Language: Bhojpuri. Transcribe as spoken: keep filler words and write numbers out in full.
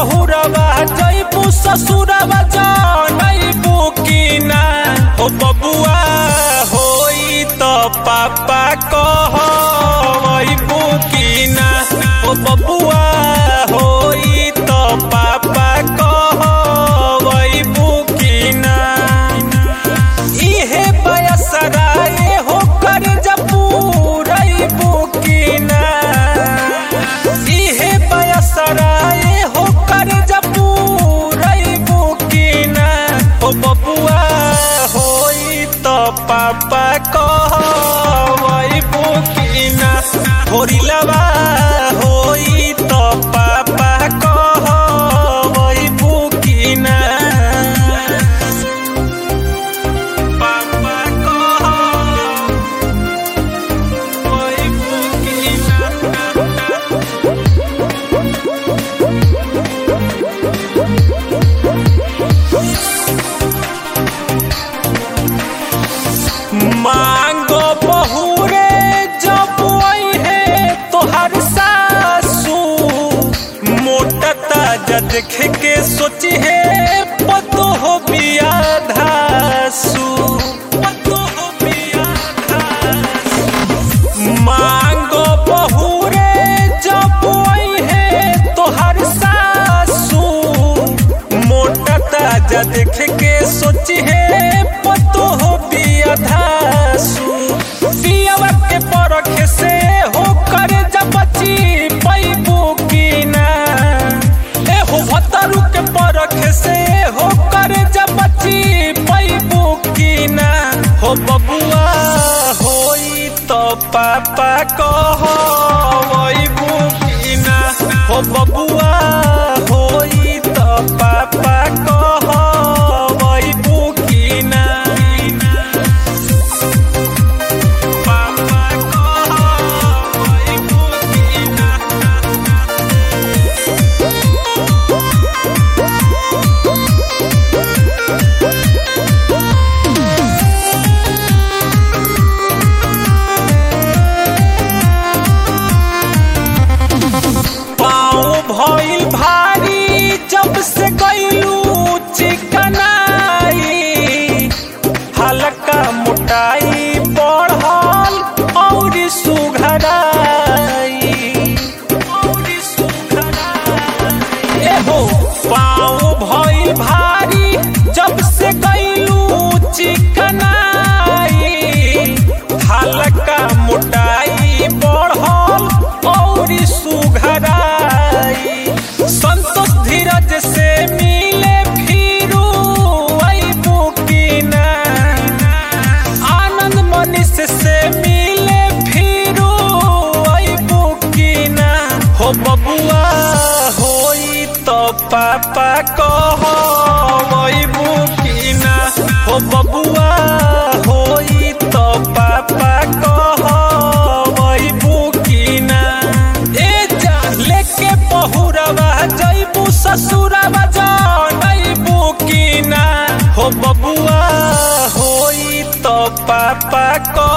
बहुरवा जइबू ससुरवा जानइबू की ना हो बबुआ होई तो पापा कहइबू की ना हो बबुआ होई तो पापा कहइबू की ना इहे बयसरा ए हो कर जपूरइबू की ना इहे बयसरा ए हो कर जपूरइबू की ना हो बबुआ होई तो पापा कहइबू की ना होरिलवा होई तो पापा कहइबू की ना पापा कहइबू की ना मांगो बहुरे जब है तोहर सासू मोटा ताजा देख के सोची है पतो हो बिया धासू पतो हो बिया धासू मांगो बहुरे जब है तोहर सासू मोटा ताजा देख के सोची है पतो हो बिया धासू पियावा के परख से हो कर जबची पैबू की ना ए हो भतरू के परख से हो कर जबची पैबू की ना हो बबुआ होई तो पापा कहइबू की ना हो बबुआ होई तो पापा कहइबू की ना भइल भारी जब से गइलू चिकनाई हल्का मोटाई बढ़ल और सुघराई और सुघराई एहो पाँव भइल भारी जब से गइलू चिकनाई हल्का मोटाई बढ़ल और सुघराई संतोष धीरज से मिले फिरू अइबू की ना आनंद मनीष से मिले फिरू अइबू की ना हो बबुआ होई तो पापा कहइबू की ना हो बबुआ होई तो पापा कहइबू की ना ए जा लेके बहुरवा जइबू ससुरवा जानइबू की ना हो बबुआ होई तो पापा